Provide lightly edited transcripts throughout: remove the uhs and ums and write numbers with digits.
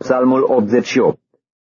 Psalmul 88.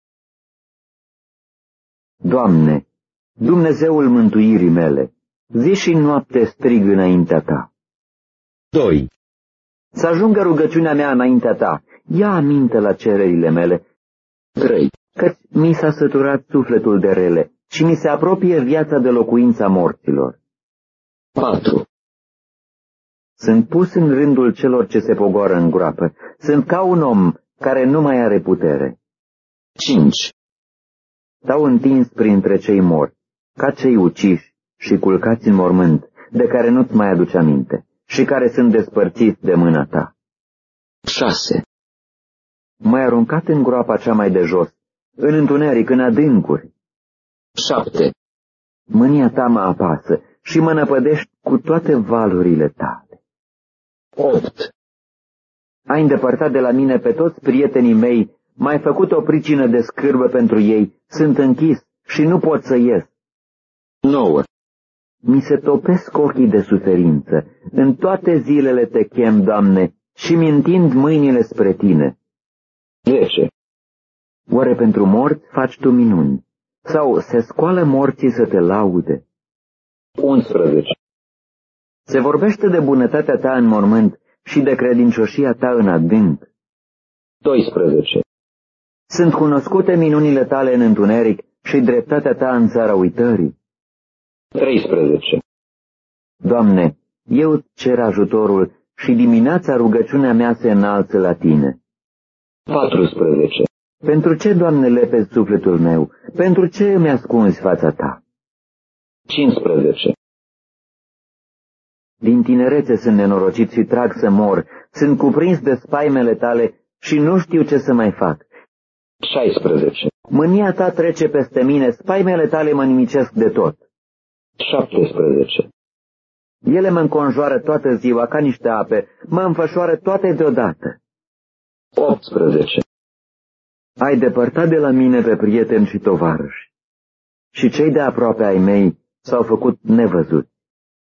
Doamne, Dumnezeul mântuirii mele, zi și noapte strig înaintea Ta. 2. Să ajungă rugăciunea mea înaintea Ta, ia aminte la cererile mele. 3. Căci mi s-a săturat sufletul de rele și mi se apropie viața de locuința morților. 4. Sunt pus în rândul celor ce se pogoară în groapă, sunt ca un om care nu mai are putere. 5. Stau întins printre cei morți, ca cei uciși și culcați în mormânt, de care nu-ți mai aduce aminte, și care sunt despărțiți de mâna Ta. 6. M-ai aruncat în groapa cea mai de jos, în întuneric, în adâncuri. 7. Mânia Ta mă apasă și mă năpădești cu toate valurile Tale. 8. Ai îndepărtat de la mine pe toți prietenii mei, m-ai făcut o pricină de scârbă pentru ei, sunt închis și nu pot să ies. 9. Mi se topesc ochii de suferință, în toate zilele Te chem, Doamne, și mi întind mâinile spre Tine. 10. Oare pentru morți faci Tu minuni? Sau se scoală morții să Te laude? 11. Se vorbește de bunătatea Ta în mormânt și de credincioșia Ta în adânc. 12. Sunt cunoscute minunile Tale în întuneric și dreptatea Ta în țara uitării. 13. Doamne, eu cer ajutorul și dimineața rugăciunea mea se înalță la Tine. 14. Pentru ce, Doamne, lepezi sufletul meu? Pentru ce îmi ascunzi fața Ta? 15. Din tinerețe sunt nenorocit și trag să mor, sunt cuprins de spaimele Tale și nu știu ce să mai fac. 16. Mânia Ta trece peste mine, spaimele Tale mă nimicesc de tot. 17. Ele mă înconjoară toată ziua ca niște ape, mă înfășoară toate deodată. 18. Ai depărtat de la mine pe prieteni și tovarăși, și cei de aproape ai mei s-au făcut nevăzuți.